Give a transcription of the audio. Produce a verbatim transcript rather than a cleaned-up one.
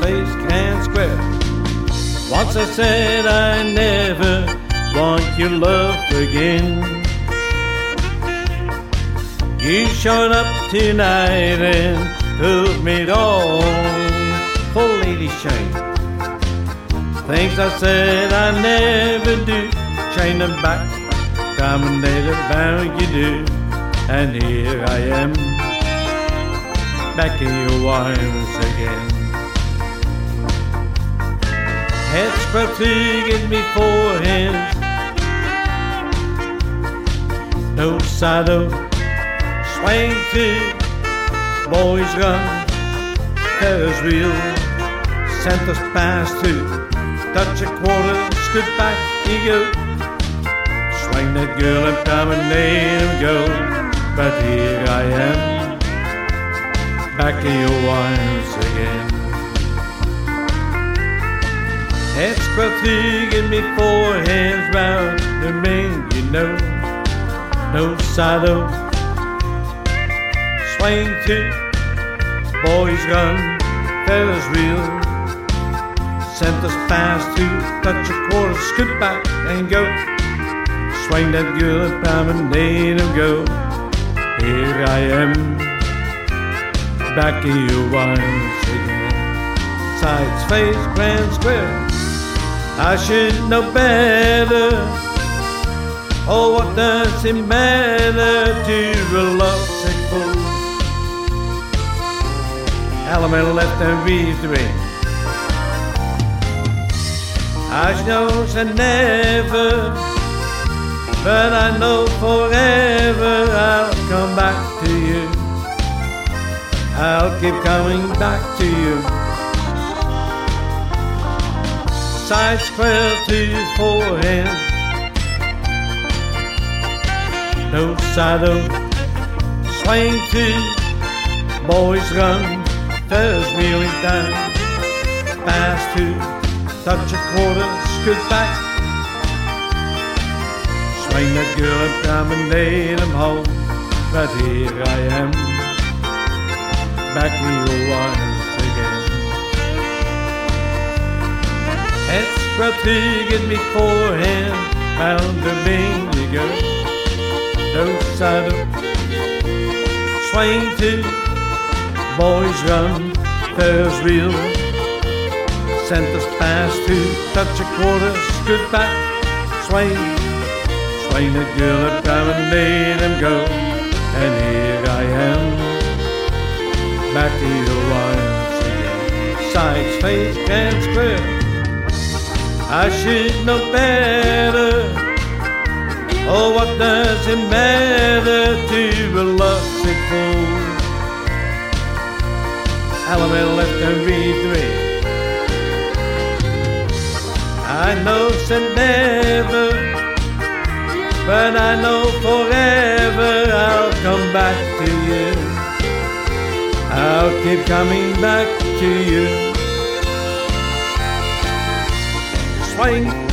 face can square. Once I said I never want your love again. You showed up tonight and took me on full lady shame. Things I said I never do, chain them back, dominated about you do. And here I am, back in your arms again. Head scrubbed to get me four hands, no saddle, swing to, boys run, Ferris wheel, sent us past two, touch a quarter, scoot back, you go, swing that girl and promenade and go. But here I am, back in your arms again. Head scrubbed to give me four hands round the ring, you know, no saddle, swing to, boys run, Ferris wheel, sent us past two, touch a quarter, scoot back and go, swing that girl and promenade and go. Here I am, back in your arms again. Sides, face, grand square, I should know better. Oh, what does it matter to a lovesick fool? Alabama left and breathed away. I know I never, but I know forever I'll come back to you. I'll keep coming back to you. Sides square to four hands, no saddle, swing to, boys run, Ferris wheeling down, fast to, touch a quarter, scoot back, swing that girl and promenade them home. But here I am, back in your arms again. Head scrubbed to get me four hands, round the bing you go, no saddle, swing to, boys run, Ferris wheel, sent us past to, touch a quarter, scoot back, swing, swing that girl and promenade them go. And here I am, back in your arms again. Sides, face, and square, I should know better. Oh, what does it matter to a lovesick fool? Alabama left and breathed away. I know said never, but I know forever I'll come back to you. I'll keep coming back to you. Swing